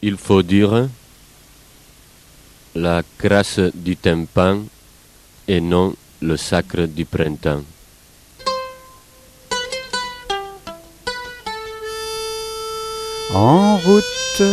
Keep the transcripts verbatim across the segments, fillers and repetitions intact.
Il faut dire la grâce du tympan et non le sacre du printemps. En route.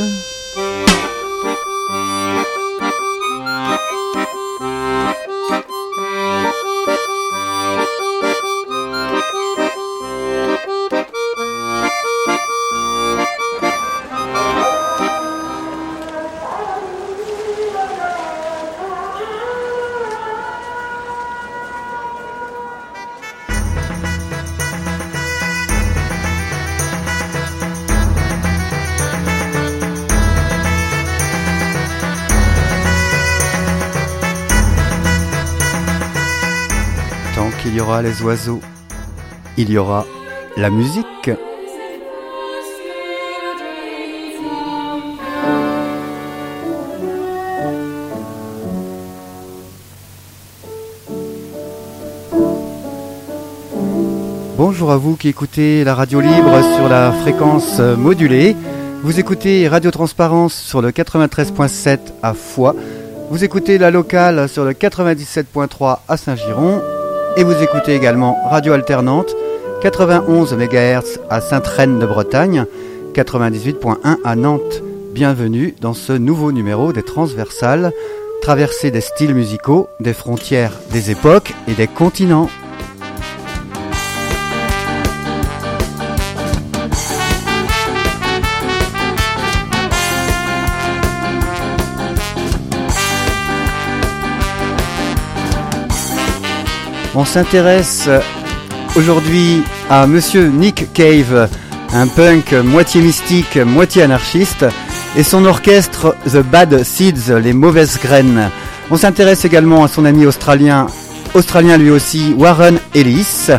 Il y aura les oiseaux, il y aura la musique. Bonjour à vous qui écoutez la radio libre sur la fréquence modulée. Vous écoutez Radio Transparence sur le quatre-vingt-treize virgule sept à Foix. Vous écoutez la locale sur le quatre-vingt-dix-sept virgule trois à Saint-Giron. Et vous écoutez également Radio Alternante, quatre-vingt-onze mégahertz à Sainte-Reine-de-Bretagne, quatre-vingt-dix-huit virgule un à Nantes. Bienvenue dans ce nouveau numéro des Transversales, traversée des styles musicaux, des frontières, des époques et des continents. On s'intéresse aujourd'hui à Monsieur Nick Cave, un punk moitié mystique, moitié anarchiste, et son orchestre The Bad Seeds, les mauvaises graines. On s'intéresse également à son ami australien, australien lui aussi, Warren Ellis.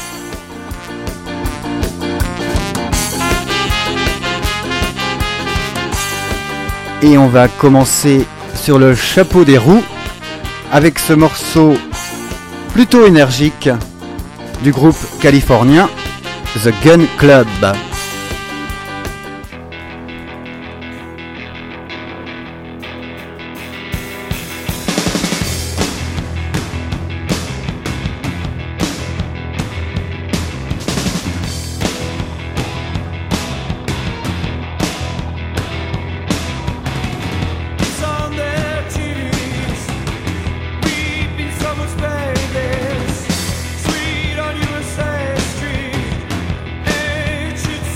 Et on va commencer sur le chapeau des roues avec ce morceau plutôt énergique du groupe californien The Gun Club. Sweet on U S A Street, ancient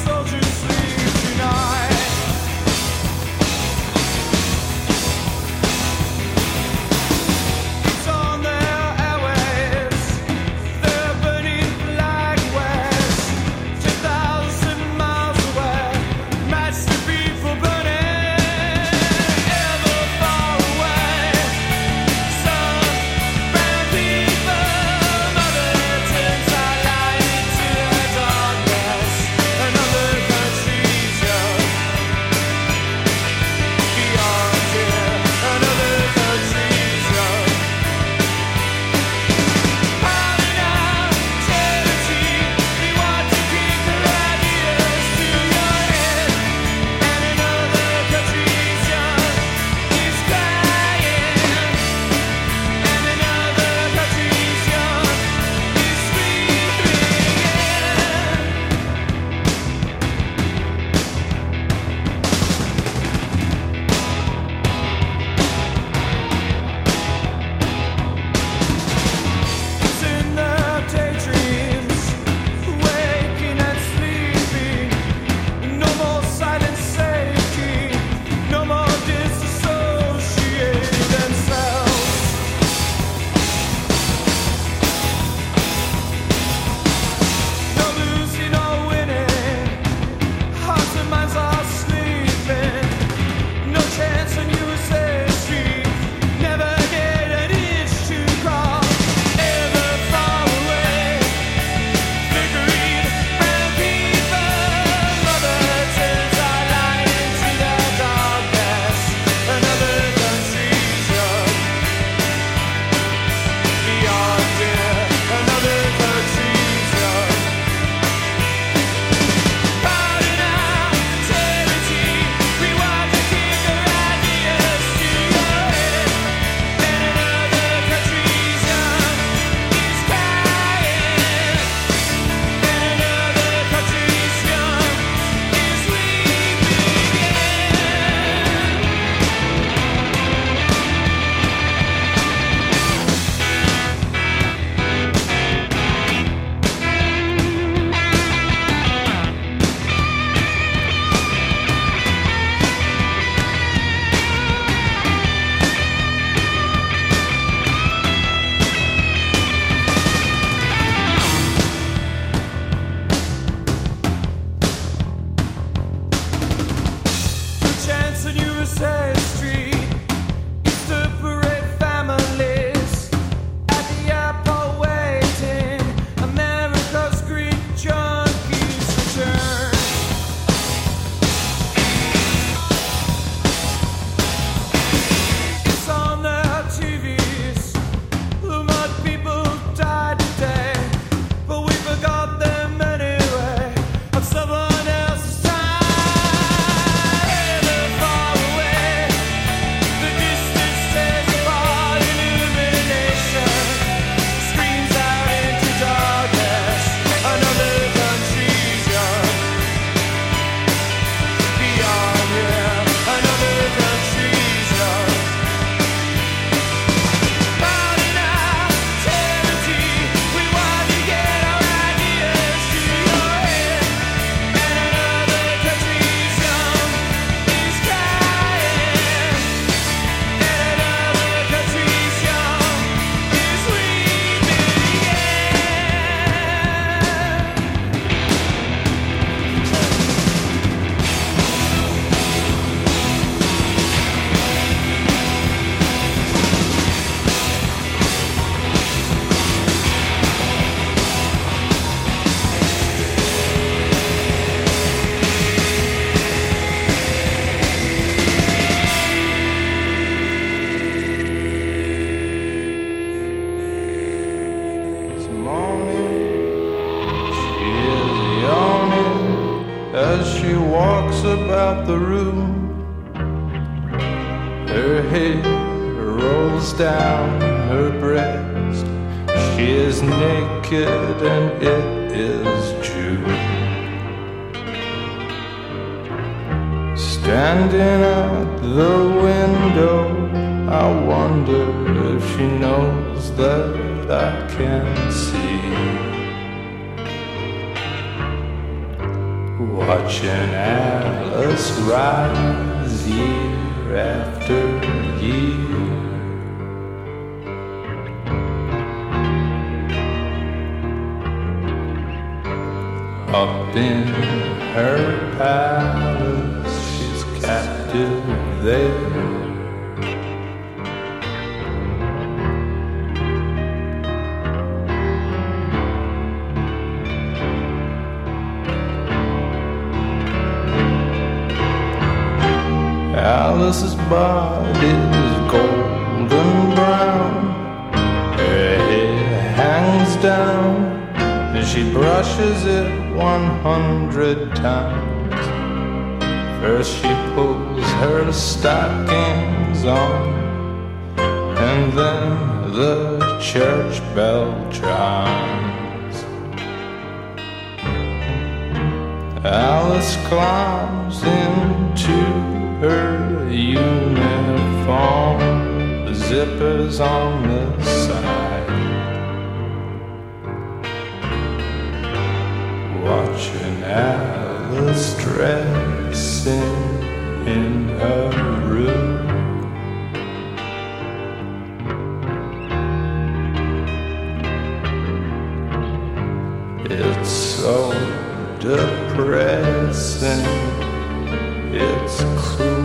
About the room, her hair rolls down her breast. She is naked and it is June. Standing at the window, I wonder if she knows that I can't see. Watching Alice rise year after year, up in her palace, she's captive there. Alice's body's golden brown, her hair hangs down, and she brushes it one hundred times. First she pulls her stockings on, and then the church bell chimes. Alice climbs into her uniform, the zippers on the side, watching Alice dressing in her room. It's so depressing, it's cruel.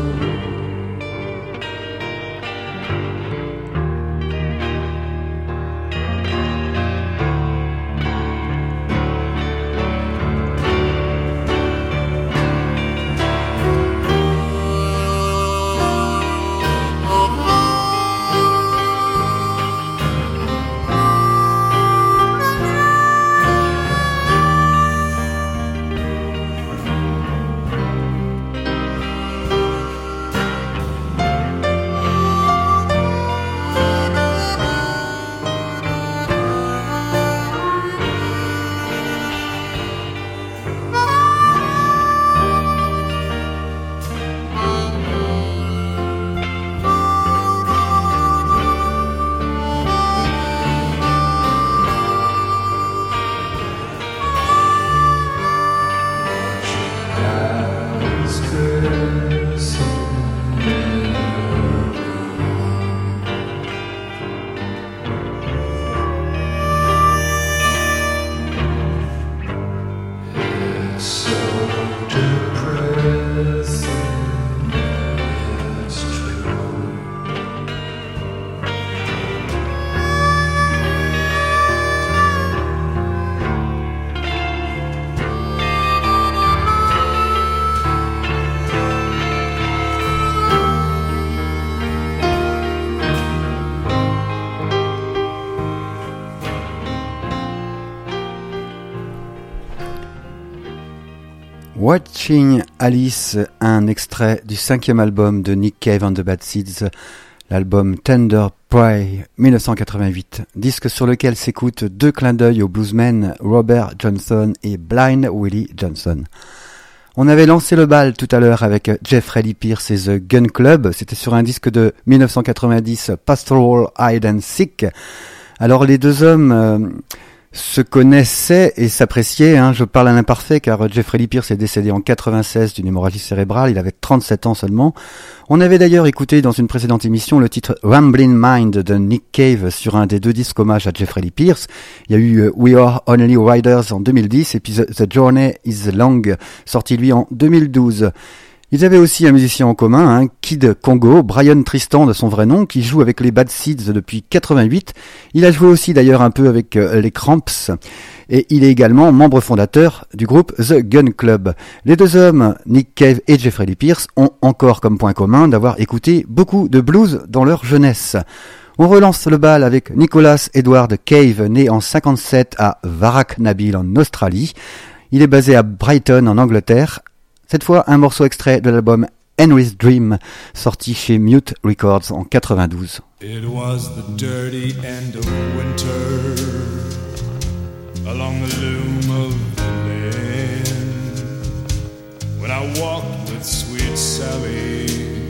Watching Alice, un extrait du cinquième album de Nick Cave and the Bad Seeds, l'album Tender Prey mille neuf cent quatre-vingt-huit, disque sur lequel s'écoutent deux clins d'œil aux bluesmen Robert Johnson et Blind Willie Johnson. On avait lancé le bal tout à l'heure avec Jeffrey Lee Pierce et The Gun Club, c'était sur un disque de mille neuf cent quatre-vingt-dix, Pastoral Hide and Seek. Alors les deux hommes euh, se connaissaient et s'appréciaient, hein. Je parle à l'imparfait car Jeffrey Lee Pierce est décédé en quatre-vingt-seize d'une hémorragie cérébrale, il avait trente-sept ans seulement. On avait d'ailleurs écouté dans une précédente émission le titre Ramblin' Mind de Nick Cave sur un des deux disques hommage à Jeffrey Lee Pierce. Il y a eu We Are Only Riders en deux mille dix et puis The, The Journey is Long, sorti lui en deux mille douze. Ils avaient aussi un musicien en commun, hein, Kid Congo, Brian Tristan de son vrai nom, qui joue avec les Bad Seeds depuis quatre-vingt-huit. Il a joué aussi d'ailleurs un peu avec euh, les Cramps. Et il est également membre fondateur du groupe The Gun Club. Les deux hommes, Nick Cave et Jeffrey Lee Pierce, ont encore comme point commun d'avoir écouté beaucoup de blues dans leur jeunesse. On relance le bal avec Nicholas Edward Cave, né en cinquante-sept à Warracknabeal en Australie. Il est basé à Brighton en Angleterre. Cette fois, un morceau extrait de l'album Henry's Dream, sorti chez Mute Records en quatre-vingt-douze. It was the dirty end of winter, along the loom of the land, when I walked with sweet Sally,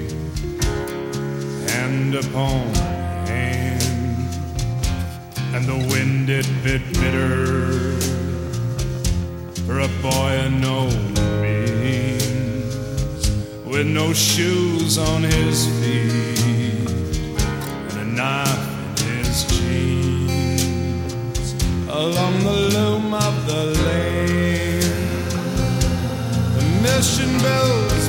hand upon hand, and the wind it bit bitter, for a boy of no means, with no shoes on his feet, and a knife in his jeans, along the loom of the lane, the mission bells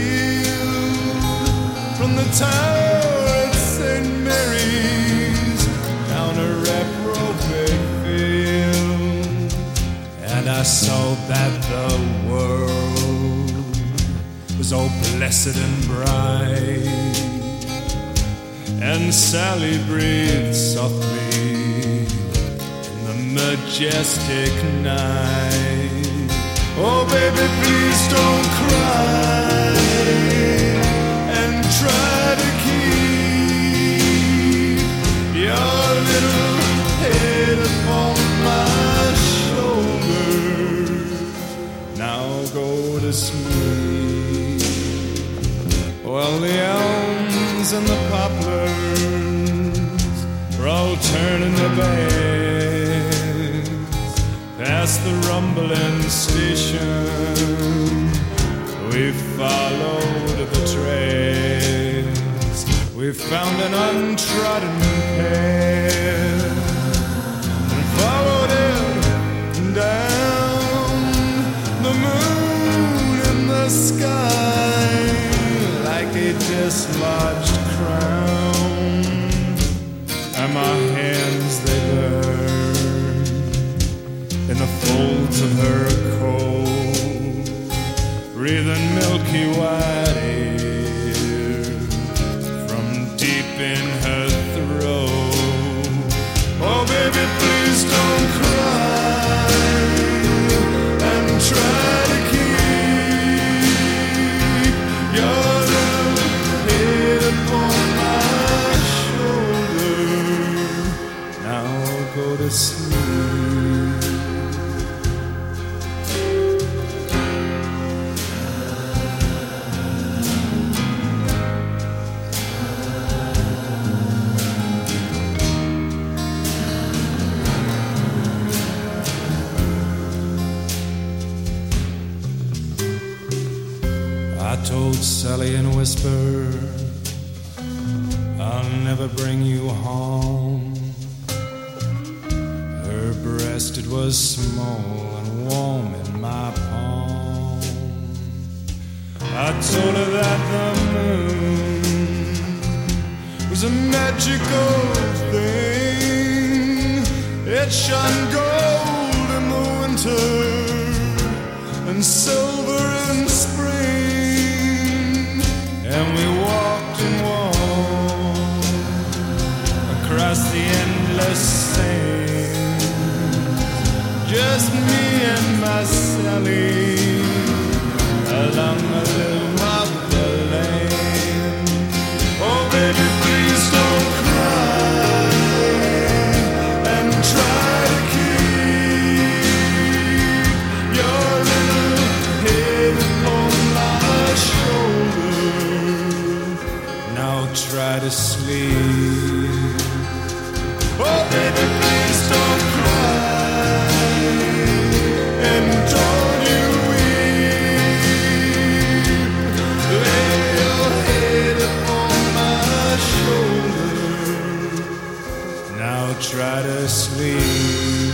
pealed from the tower at Saint Mary's, down a reprobate field, and I saw that the world was all blessed and bright, and Sally breathed softly in the majestic night. Oh baby, please don't cry, and try to keep your little head upon my shoulder. Now go to sleep. Well, the elms and the poplars were all turning their backs past the rumbling station. We followed the trails, we found an untrodden path and followed it down the moon in the sky like a dislodged crown, and my hands they burned in the folds of her coat, breathing milky white air from deep in her throat. Oh baby, please don't cry, and try to keep your little head upon my shoulder. Now go to sleep. I told Sally in a whisper, I'll never bring you home. Her breast, it was small and warm in my palm. I told her that the moon was a magical thing. It shone gold in the winter and silver in spring. And we walked and walked across the endless sand, just me and my Sally, try to sleep. Oh, baby, please don't cry, and don't you weep. Lay your head upon my shoulder. Now try to sleep.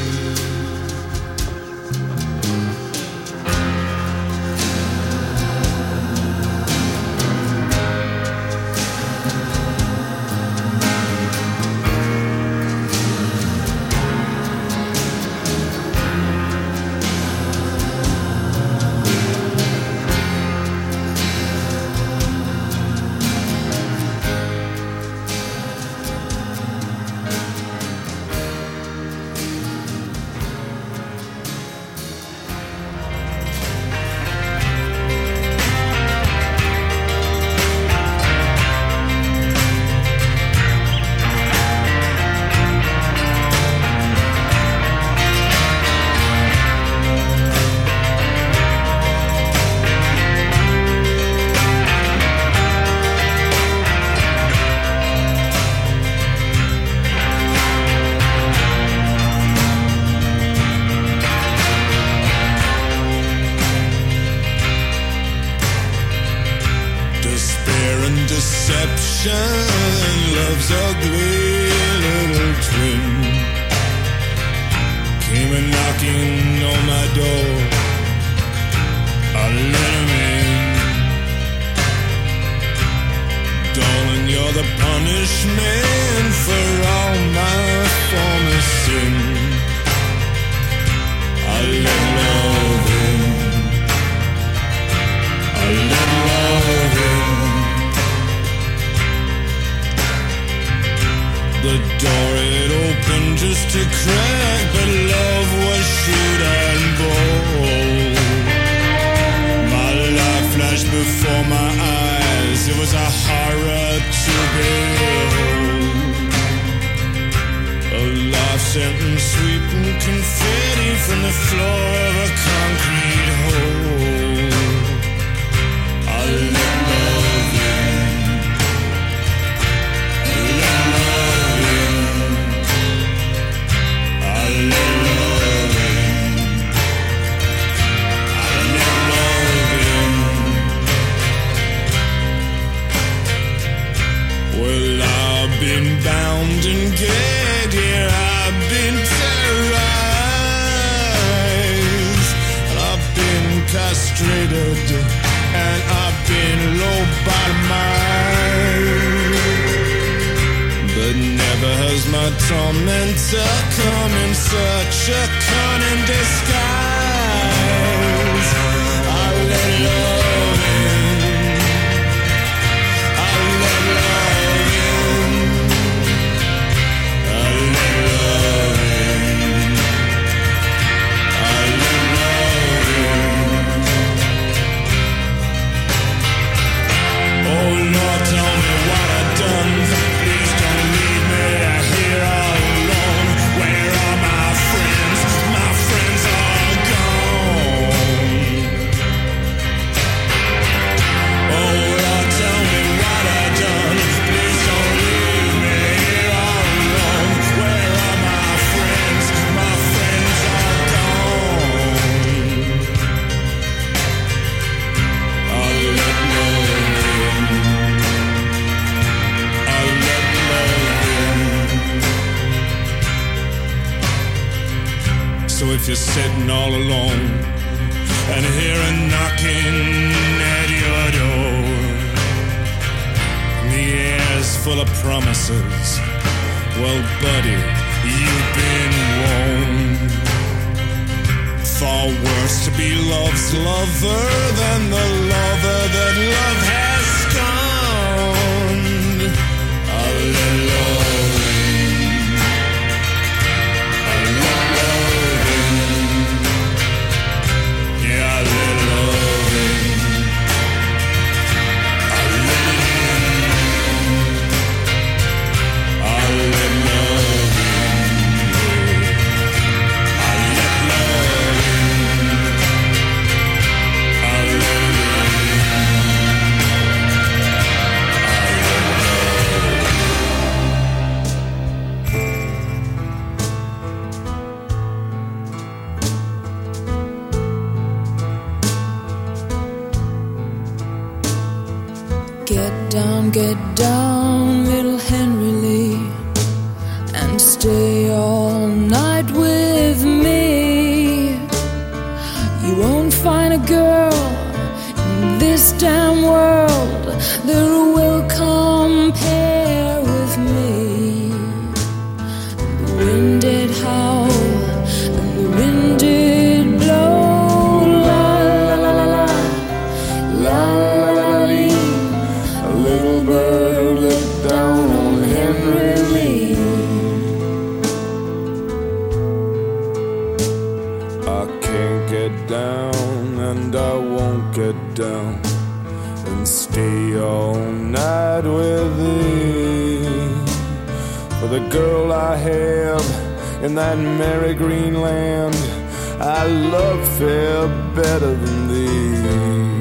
Love's ugly little twin came a knocking on my door. I let him in. Darling, you're the punishment for all my former sin. I let love in. I let love in. The door it opened just a crack, but love was shoot and bold. My life flashed before my eyes, it was a horror to behold. A life sentence sweeping confetti from the floor of a concrete hole. I let love in. I let love in. I let love in. I let love in. Well, I've been bound and gagged, yeah, I've been terrorized, and I've been castrated, and I've been low-bottomized. But never has my tormentor come in such a cunning disguise. I let love in. I let love in. I let love in. I let love in. Oh Lord, tell me what I've done. Please don't leave me here all alone. Where are my friends? My friends are gone. Oh Lord, tell me what I've done. Please don't leave me here all alone. Where are my friends? My friends are gone. I let love in. I let love in. So if you're sitting all alone and hear a knocking at your door, and the air's full of promises, well, buddy, you've been warned. Far worse to be love's lover than the lover that love has scorned. I let love in. I let love in. Yeah, I let love in. I let it in. I let love in. I let love in. I let it in. down, little Henry Lee, and stay all night with me. You won't find a girl in this damn world that will compare with me. The wind did howl and the wind did blow, la la la la la, la la la lee. A little bird looked down on Henry Lee. I can't get down and I won't get down and stay all night with thee. For the girl I have in that merry green land, I love fair better than thee.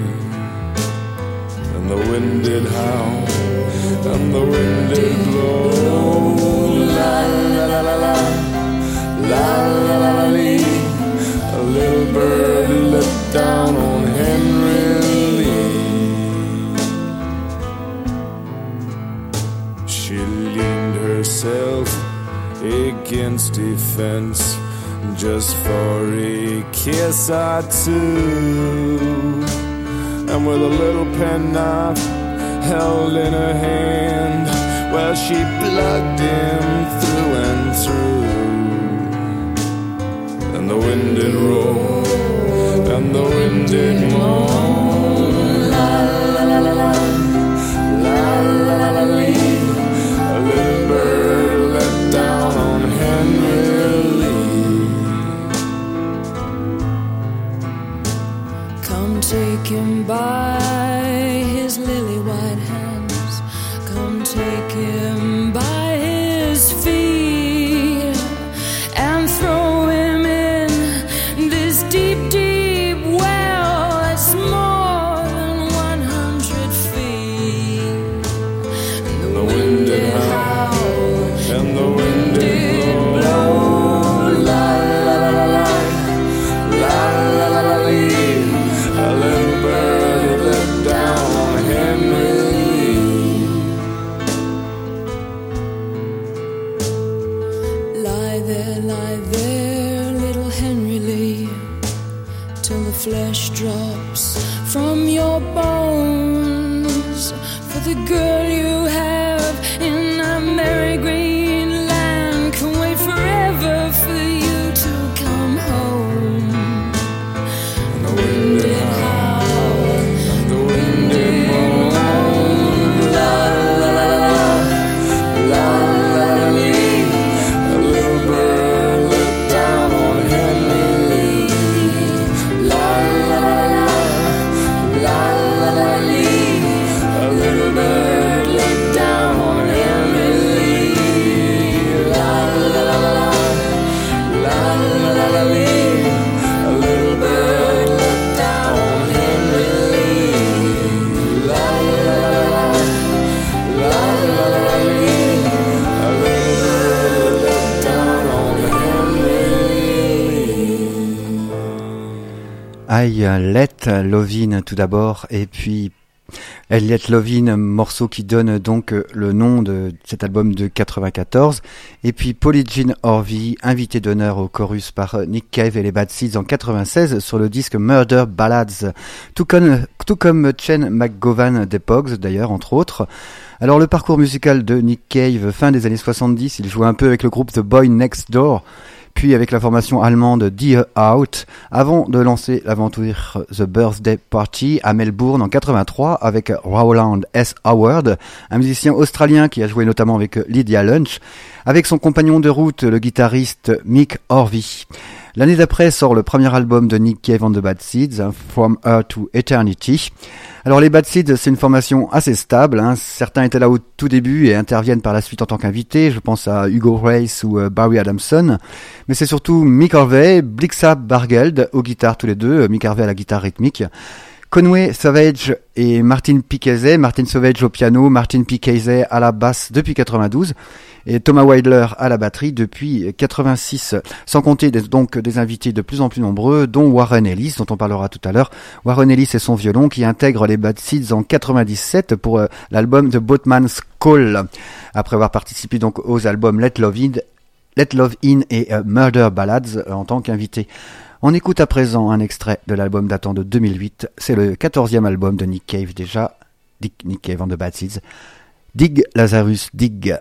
And the wind did howl and the wind did blow, la la la la la, la la la la lee. A little bird looked down on Henry Lee. She leaned herself against a fence just for a kiss or two, and with a little penknife held in her hand, well, she plugged him through and through. And the wind did roll, and the wind did moan, la la la la la, la la la la lee. A little bird let down on Henry Lee. Come take him by his lily white hands, come take him by his feet, and throw him in this deep, deep well that's more than one hundred feet. And the wind did howl, And the wind did blow, la la la la la, la la la la lee. A little bird let down on Henry Lee. lie there, lie there, little Henry Lee, till the flesh drops from your bones. For the girl you have in a merry green land can wait forever for you to come home. And the wind did howl, and the wind did moan, la la la la, la la la lee. A little bird looked down on Henry Lee, la la la la, la la la lee. A little bird looked down on Henry Lee, la la la la, la la la lee. A little bird looked down on Henry Lee, la la la la, la la la lee. A little bird looked down on Henry Lee. I Let Lovin tout d'abord, et puis I Let Lovin, morceau qui donne donc le nom de cet album de quatre-vingt-quatorze, et puis Polly Jean Harvey, invité d'honneur au chorus par Nick Cave et les Bad Seeds en quatre-vingt-seize sur le disque Murder Ballads, tout comme, tout comme Chen McGowan des Pogs d'ailleurs, entre autres. Alors le parcours musical de Nick Cave, fin des années soixante-dix, il jouait un peu avec le groupe The Boy Next Door, puis avec la formation allemande Dear Out, avant de lancer l'aventure The Birthday Party à Melbourne en quatre-vingt-trois avec Rowland S. Howard, un musicien australien qui a joué notamment avec Lydia Lunch, avec son compagnon de route, le guitariste Mick Harvey. L'année d'après sort le premier album de Nick Cave and the Bad Seeds, From Earth to Eternity. Alors les Bad Seeds, c'est une formation assez stable, hein. Certains étaient là au tout début et interviennent par la suite en tant qu'invités, je pense à Hugo Race ou euh, Barry Adamson, mais c'est surtout Mick Harvey, Blixa Bargeld aux guitares tous les deux, Mick Harvey à la guitare rythmique, Conway Savage et Martin Picazey, Martin Savage au piano, Martin Picazey à la basse depuis quatre-vingt-douze, et Thomas Weidler à la batterie depuis quatre-vingt-six, sans compter des, donc des invités de plus en plus nombreux, dont Warren Ellis, dont on parlera tout à l'heure. Warren Ellis et son violon qui intègre les Bad Seeds en quatre-vingt-dix-sept pour euh, l'album de Boatman's Call, après avoir participé donc aux albums Let Love In, Let Love In et uh, Murder Ballads euh, en tant qu'invité. On écoute à présent un extrait de l'album datant de deux mille huit, c'est le quatorzième album de Nick Cave déjà, Dick, Nick Cave and the Bad Seeds. Dig Lazarus Dig.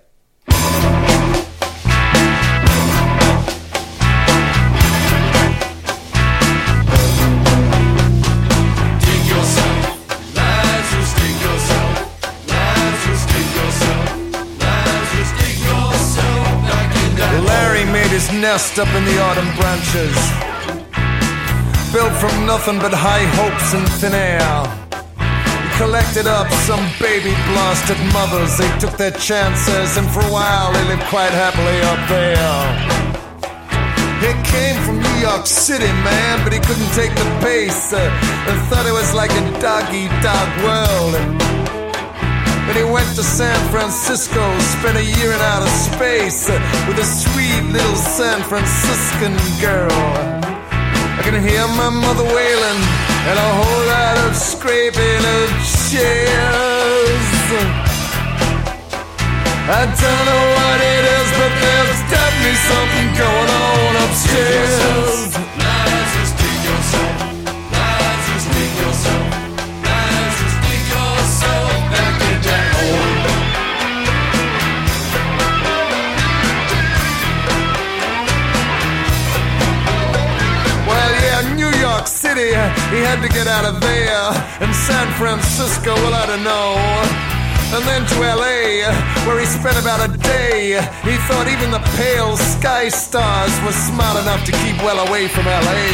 His nest up in the autumn branches, built from nothing but high hopes and thin air. He collected up some baby blasted mothers. They took their chances, and for a while they lived quite happily up there. He came from New York City, man, but he couldn't take the pace, uh, and thought it was like a dog-eat-dog world. Then he went to San Francisco, spent a year in outer space uh, with a sweet little San Franciscan girl. I can hear my mother wailing and a whole lot of scraping of chairs. I don't know what it is, but there's definitely something going on upstairs. Lazarus, dig yourself. Lazarus, dig yourself. Lazarus, dig yourself back in that hole. Well, yeah, New York City, he had to get out of there. And San Francisco, well, I don't know. And then to L A, where he spent about a day. He thought even the pale sky stars were smart enough to keep well away from L A.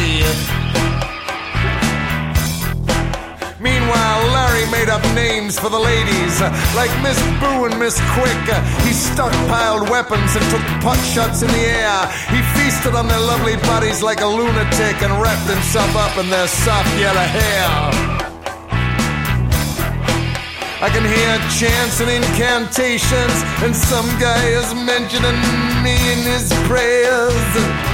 Meanwhile, Larry made up names for the ladies, like Miss Boo and Miss Quick. He stockpiled weapons and took pot shots in the air. He feasted on their lovely bodies like a lunatic and wrapped himself up in their soft yellow hair. I can hear chants and incantations, and some guy is mentioning me in his prayers.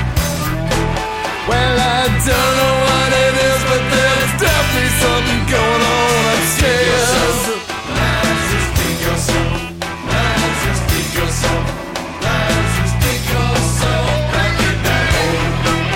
Well, I don't know what it is, but there's definitely something going on upstairs. Lazarus, dig yourself. Lazarus, dig yourself. Lazarus, dig yourself back in that hole.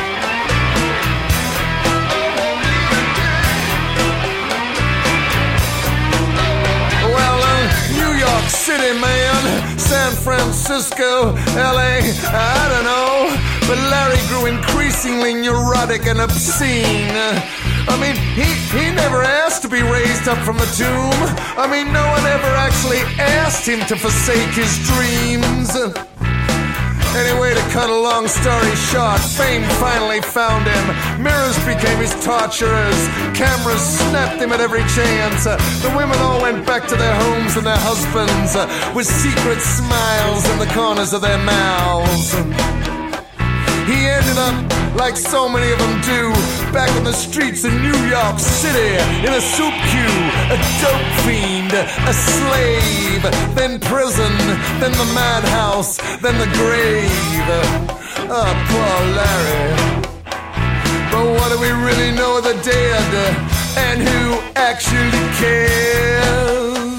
City, man, San Francisco, L A, I don't know, but Larry grew increasingly neurotic and obscene. I mean, he, he never asked to be raised up from the tomb. I mean, no one ever actually asked him to forsake his dreams. Anyway, to cut a long story short, fame finally found him. Mirrors became his torturers. Cameras snapped him at every chance. Uh, the women all went back to their homes and their husbands uh, with secret smiles in the corners of their mouths. He ended up, like so many of them do, back on the streets of New York City, in a soup queue, a dope fiend, a slave, then prison, then the madhouse, then the grave. Oh, poor Larry. But what do we really know of the dead, and who actually cares?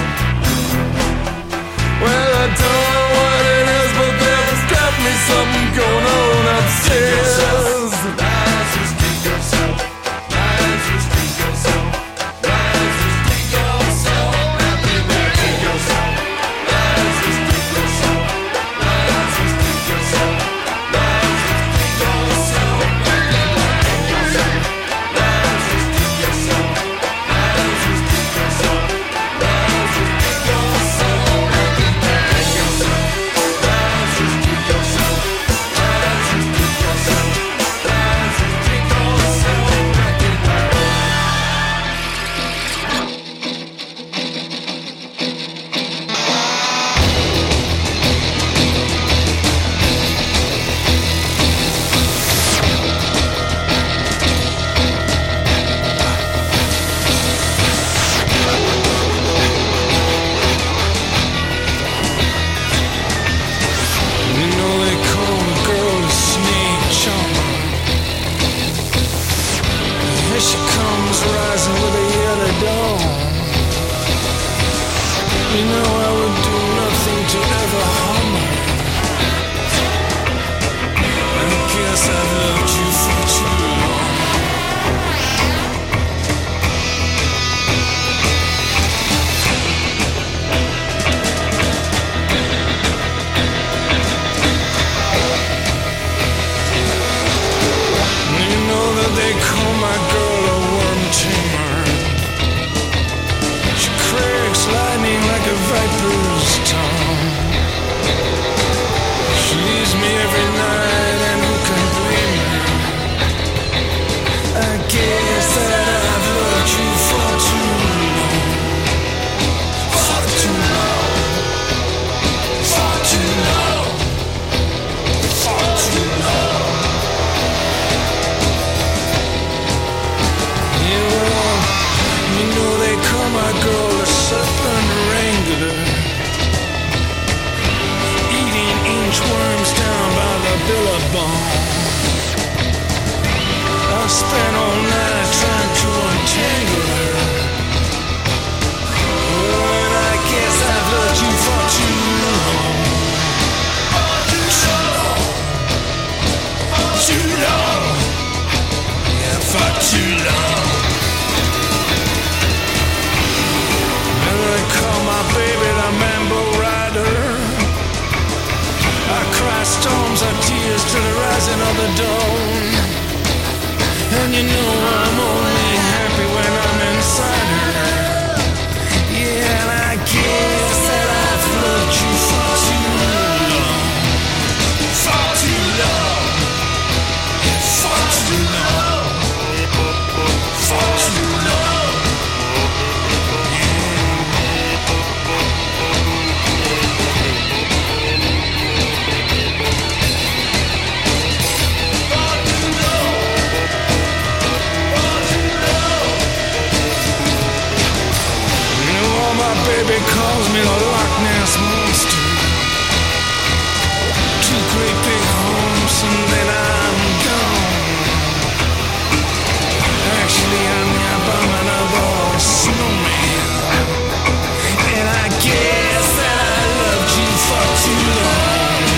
Well, I don't know what it is, but there's definitely something going on upstairs. Lazarus, dig yourself. Lazarus, dig yourself. Lazarus, dig yourself. Lazarus, dig yourself. Lazarus, dig yourself. Lazarus, dig yourself. Lazarus, dig yourself. Lazarus, dig yourself. Lazarus, dig yourself. Lazarus, dig yourself. bone. I spent all night trying to untangle her. Oh, and I guess I've loved you for too long. Too long. Too long. Yeah, for too long. And I call my baby the Mambo Rider. I cry storms of tears to the rising of the dawn. And you know I'm only happy when I'm inside her. Yeah, and I guess that I've loved you for too long. For too long. Yeah, for too long. For too long. Baby calls me the Loch Ness Monster. Two great big homes and then I'm gone. Actually I'm the abominable snowman. And I guess that I loved you for too long.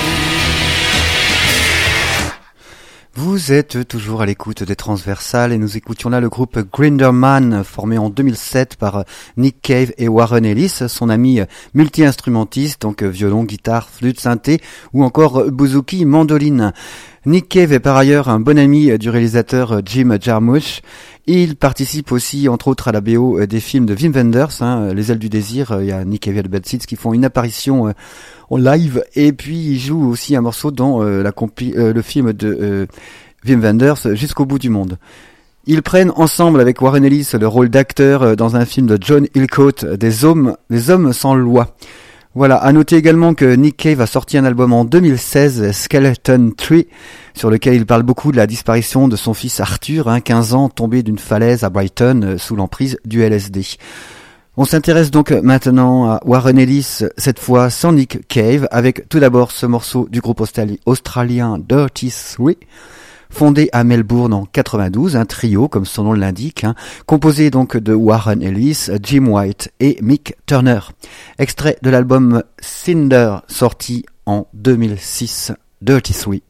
Vous êtes toujours à l'écoute des Transversales et nous écoutions là le groupe Grinderman formé en deux mille sept par Nick Cave et Warren Ellis, son ami multi-instrumentiste, donc violon, guitare, flûte, synthé ou encore bouzouki, mandoline. Nick Cave est par ailleurs un bon ami du réalisateur Jim Jarmusch. Il participe aussi, entre autres, à la B O des films de Wim Wenders, hein, Les Ailes du Désir. Il y a Nick Cave et The Bad Seeds qui font une apparition euh, en live. Et puis, il joue aussi un morceau dans euh, la compli- euh, le film de euh, Wim Wenders, Jusqu'au bout du monde. Ils prennent ensemble avec Warren Ellis le rôle d'acteur euh, dans un film de John Hillcoat, Des hommes, des hommes sans loi. Voilà, à noter également que Nick Cave a sorti un album en deux mille seize, Skeleton Tree, sur lequel il parle beaucoup de la disparition de son fils Arthur, hein, quinze ans, tombé d'une falaise à Brighton euh, sous l'emprise du L S D. On s'intéresse donc maintenant à Warren Ellis, cette fois sans Nick Cave, avec tout d'abord ce morceau du groupe australi- australien Dirty Three, fondé à Melbourne en quatre-vingt-douze, un trio comme son nom l'indique, hein, composé donc de Warren Ellis, Jim White et Mick Turner. Extrait de l'album Cinder sorti en deux mille six, Dirty Three.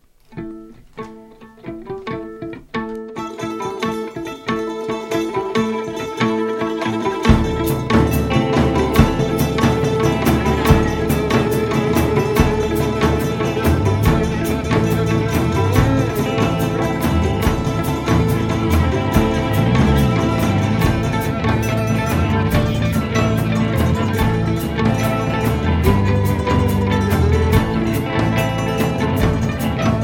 Thank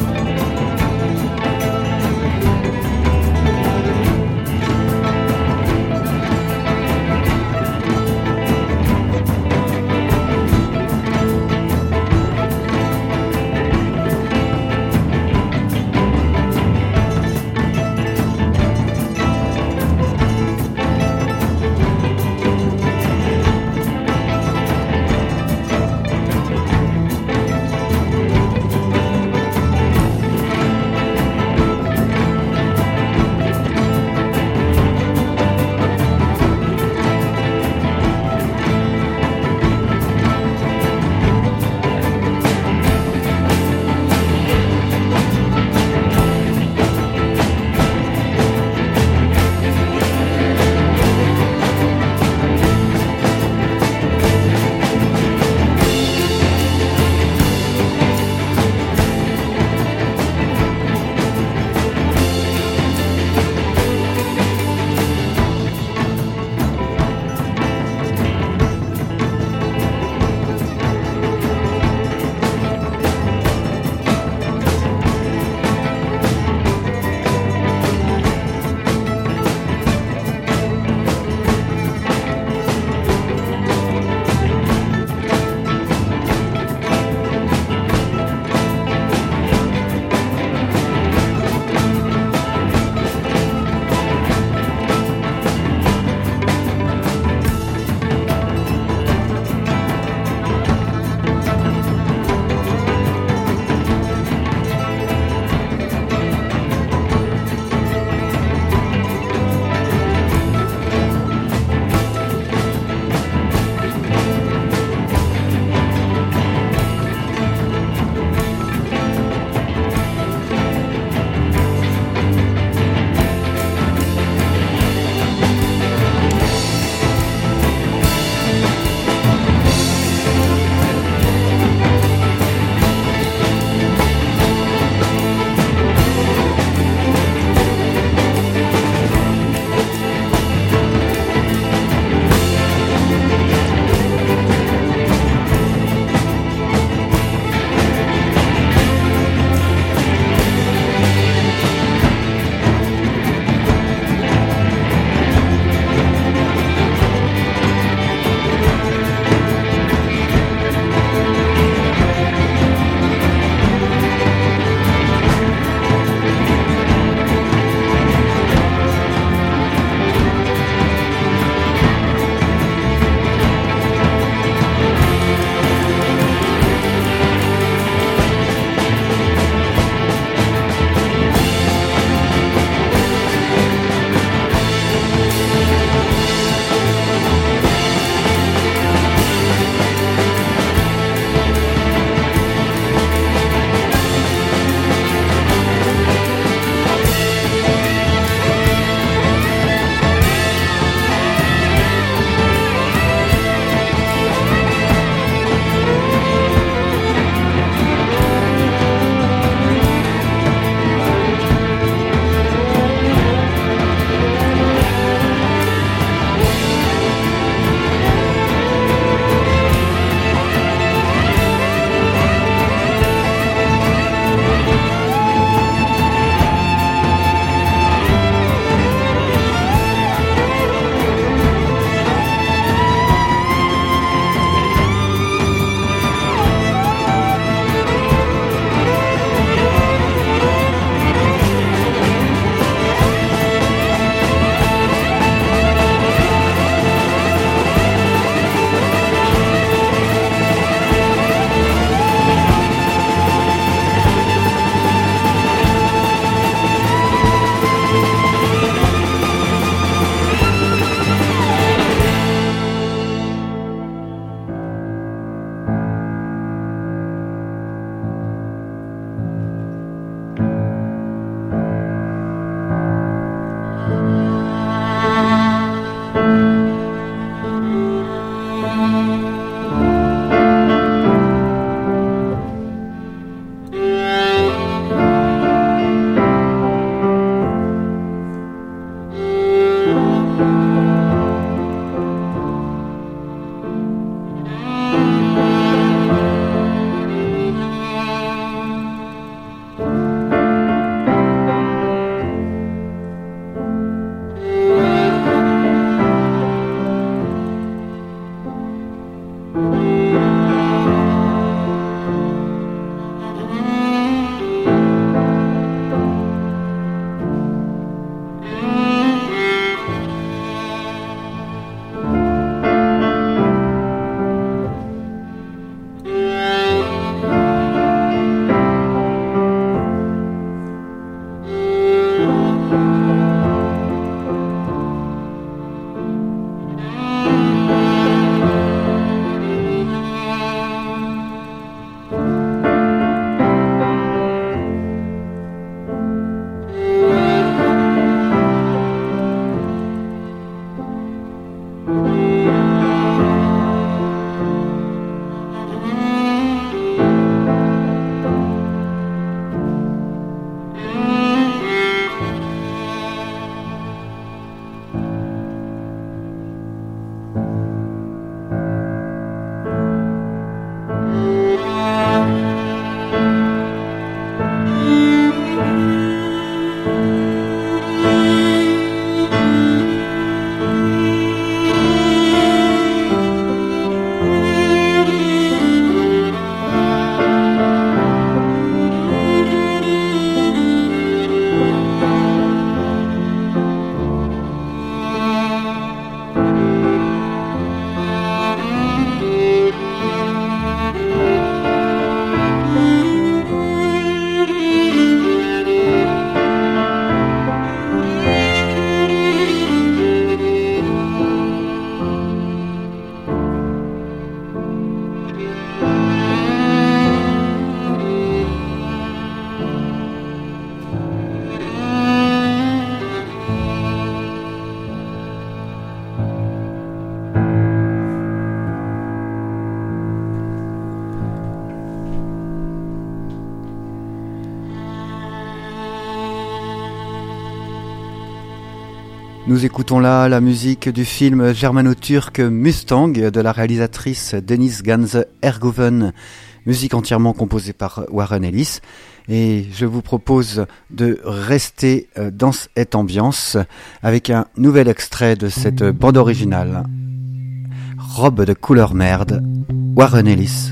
Nous écoutons là la musique du film germano-turc Mustang de la réalisatrice Denise Ganz-Hergoven, musique entièrement composée par Warren Ellis. Et je vous propose de rester dans cette ambiance avec un nouvel extrait de cette bande originale. Robe de couleur merde, Warren Ellis.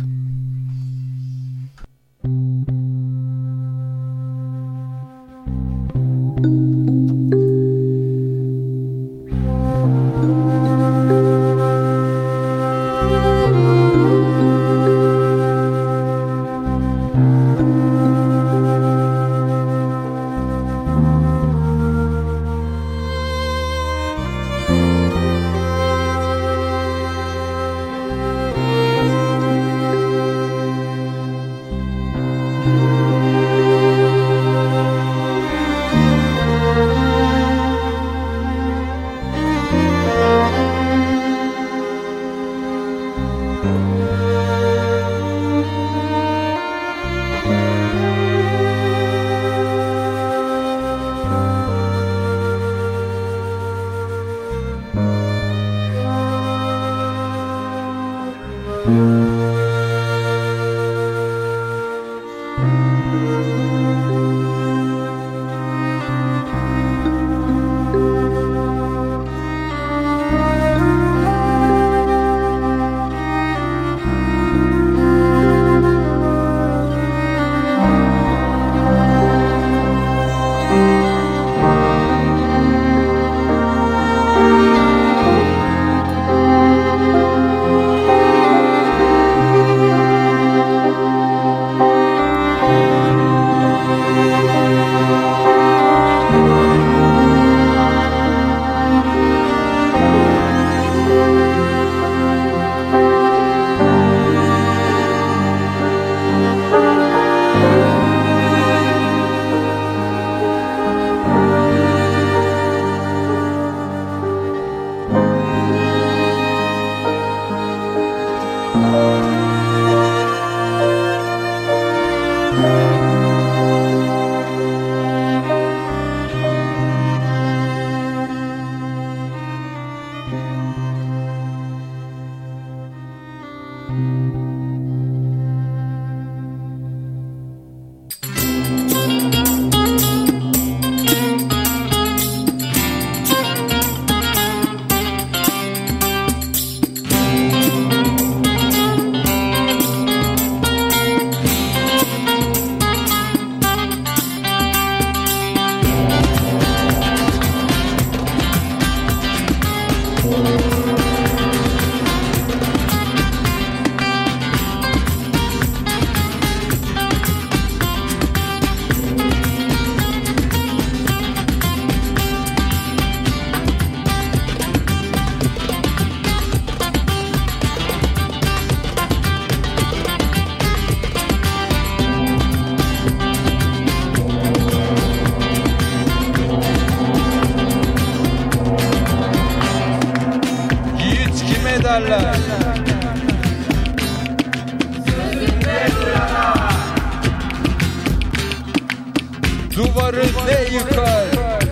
Duvarı ne yıkar?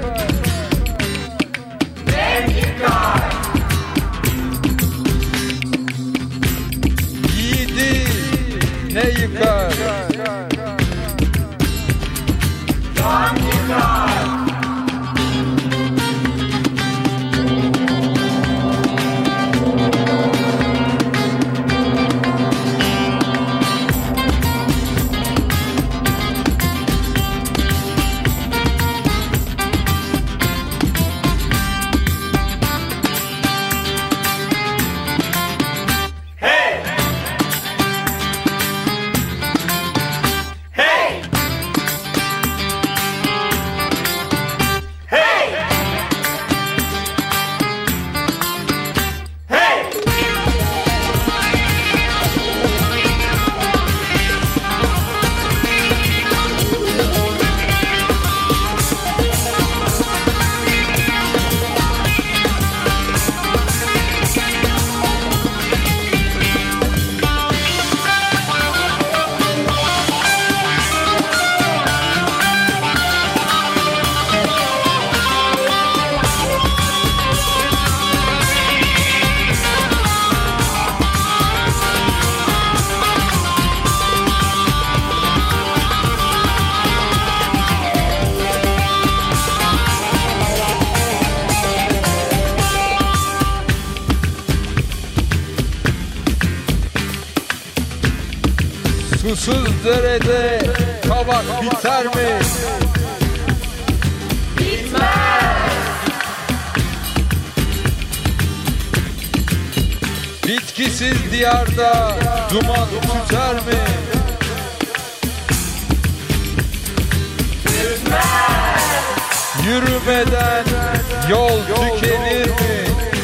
Ne yıkar? Yiğidi ne yıkar? Can yıkar. Susuz derede kabak biter mi? Bitkisiz diyarda duman tüter mi? Yürümeden yol tükenir mi?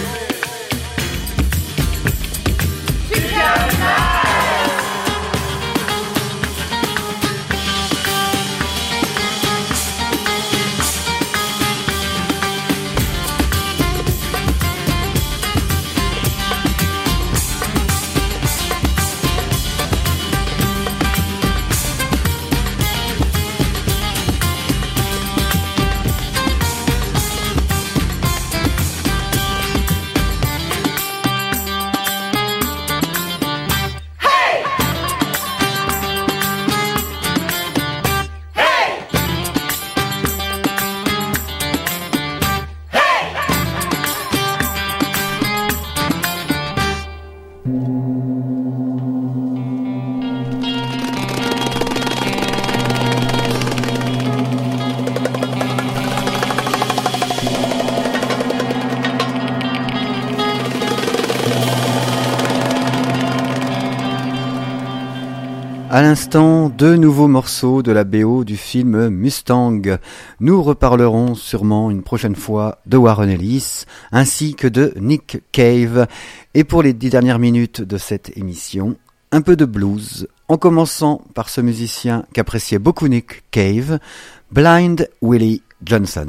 À l'instant, deux nouveaux morceaux de la B O du film Mustang. Nous reparlerons sûrement une prochaine fois de Warren Ellis, ainsi que de Nick Cave. Et pour les dix dernières minutes de cette émission, un peu de blues, en commençant par ce musicien qu'appréciait beaucoup Nick Cave, Blind Willie Johnson.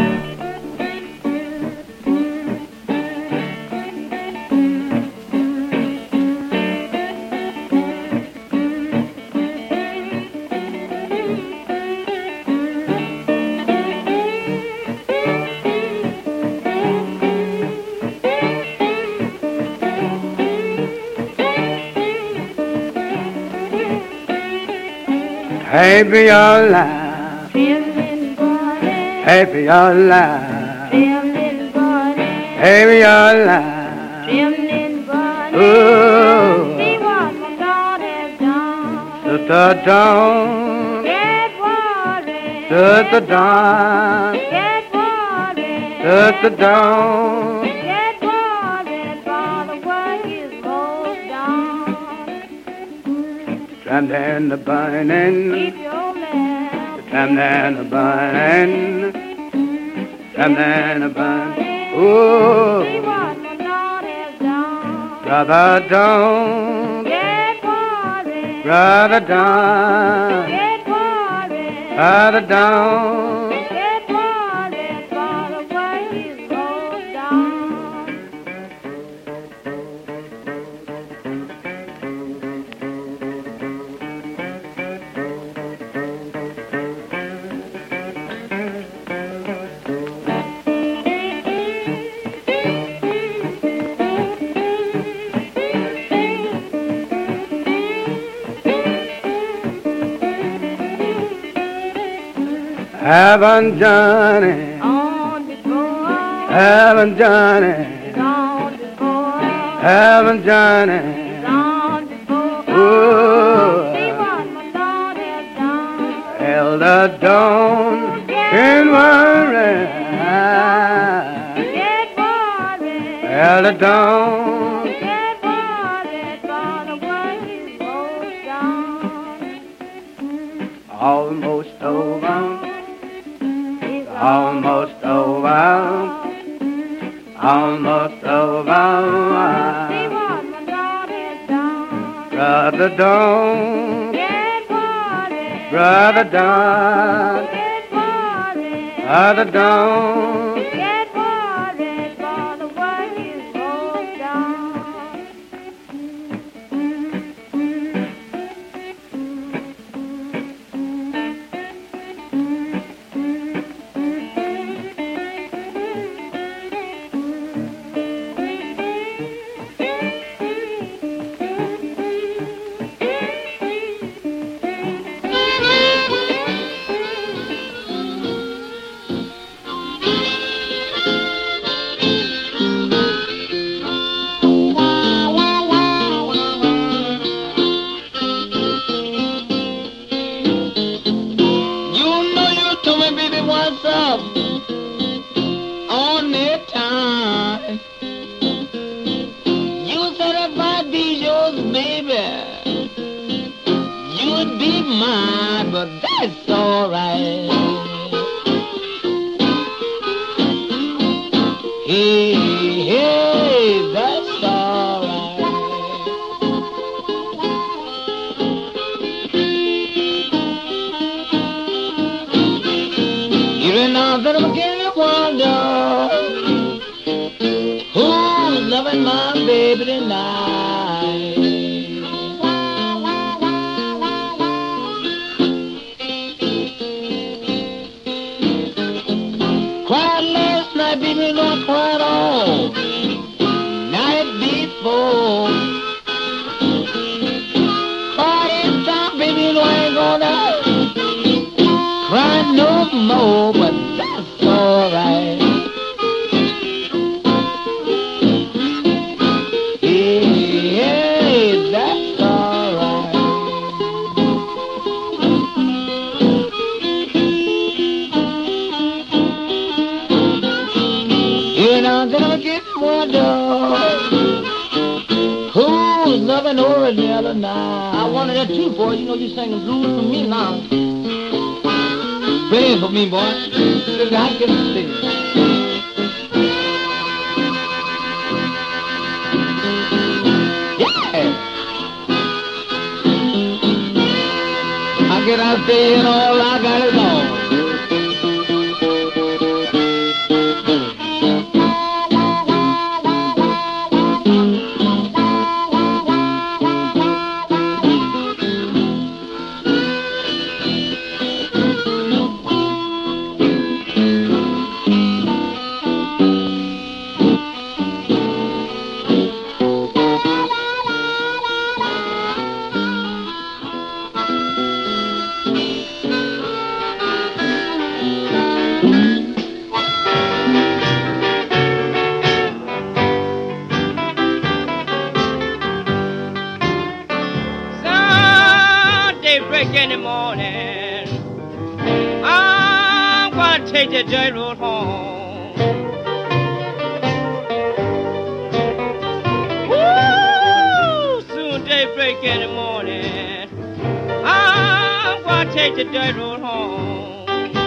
Happy your life, happy your life, happy your life. Oh, see what my God has done. To the dawn, get worried. To the dawn, get worried. To the dawn, get worried. For the work is rolled down. Tramp and the burning, keep your man. Tramp and the burning, tramp and the burning. Oh, see what my God has done. Brother, don't get worried. Brother, don't get worried. Brother, don't get worried. For the work is rolled down. Haven't done it, on before. Haven't done it, on before. Haven't done it, on before. Oh, see what my Lord has done. Elder don't get worried. Get worried. Elder don't get worried. For the work is rolled down. Almost over. Almost over, almost over. See what my God has done. Brother, don't get worried. Brother, don't get worried. Brother, don't get worried. For the work is rolled down. mind, but that's alright. Hey, hey, that's alright. Even now that I'm beginning to wonder who's loving my baby tonight. Cried last night, baby, don't cry at all. Night before. Cried in time, baby, no, I ain't gonna cry no more, but that's alright. Hey, that's alright. You know, then I'm getting wonder who's loving Orionella now. I wanted that too, boy. You know you singing blues for me now. Play it for me, boy. Look, I can sing. I get out there and all I got is on. In the morning, I'm gonna take the dirt road home. Woo! Soon daybreak in the morning, I'm gonna take the dirt road home.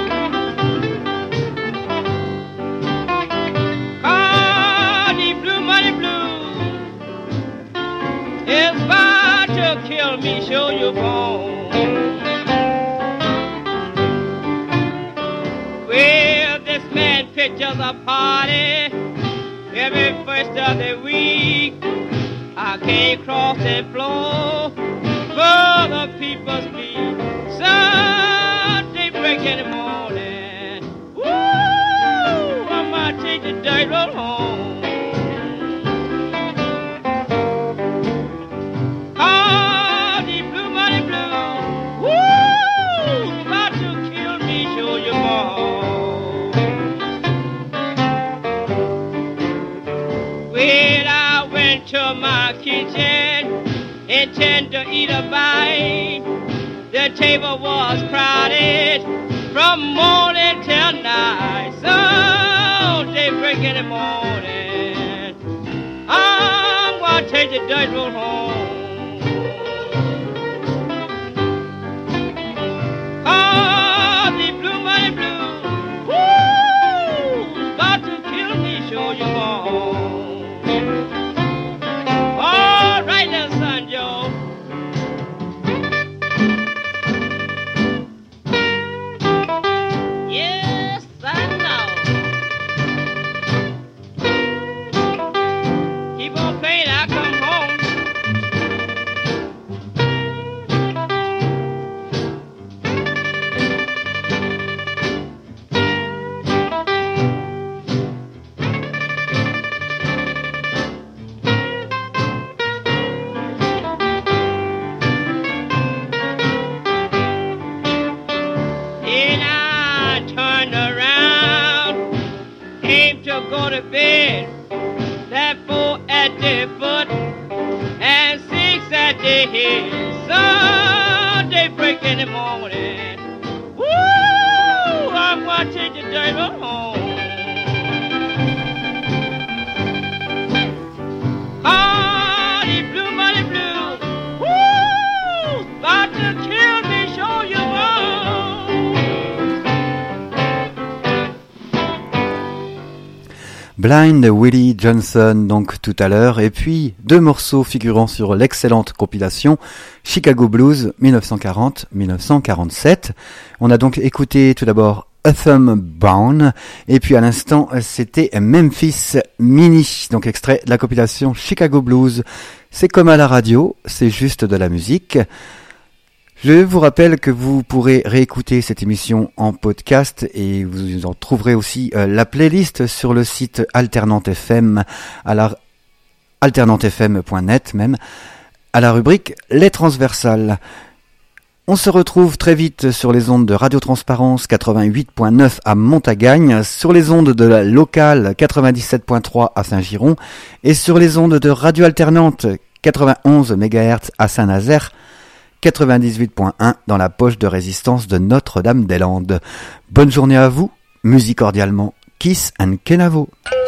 Oh, the blue money blues is about to kill me, show you bone. Pictures a party every first of the week. I can't cross the floor for the people speak. Sunday break in the morning. Woo! I might take the dirt road home. Oh, the blue money blue. Woo! About to kill me, show you more. When I went to my kitchen, intend to eat a bite, the table was crowded from morning till night. So daybreak in the morning, I'm gonna take the dirt road home. Oh, the blue money blue, woo, about to kill me, show you more. Go to bed, that four at the foot and six at the head. Sunday break in the morning. Woo! I'm gonna take the dirt road home. Oh, the blue money blue. Woo! About to kill me. Blind Willie Johnson, donc tout à l'heure, et puis deux morceaux figurant sur l'excellente compilation Chicago Blues dix-neuf cent quarante à dix-neuf cent quarante-sept. On a donc écouté tout d'abord A Thumb Bound, et puis à l'instant c'était Memphis Mini, donc extrait de la compilation Chicago Blues. C'est comme à la radio, c'est juste de la musique. Je vous rappelle que vous pourrez réécouter cette émission en podcast et vous en trouverez aussi euh, la playlist sur le site Alternante F M, à la alternante f m point net même, à la rubrique Les Transversales. On se retrouve très vite sur les ondes de Radio Transparence quatre-vingt-huit virgule neuf à Montagagne, sur les ondes de la locale quatre-vingt-dix-sept virgule trois à Saint-Giron et sur les ondes de Radio Alternante quatre-vingt-onze mégahertz à Saint-Nazaire, quatre-vingt-dix-huit virgule un dans la poche de résistance de Notre-Dame-des-Landes. Bonne journée à vous, musique cordialement, Kiss and Kenavo.